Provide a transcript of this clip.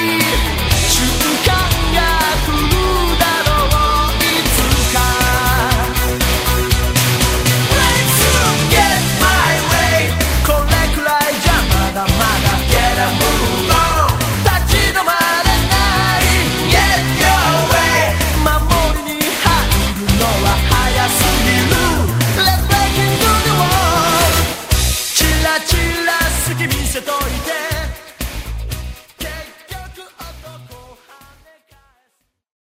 瞬間が来るだろういつか Let's get my way これくらいじゃまだまだ Get a move on 立ち止まれない Get your way 守りに入るのは早すぎる Let's break into the wall チラチラ好き見せといて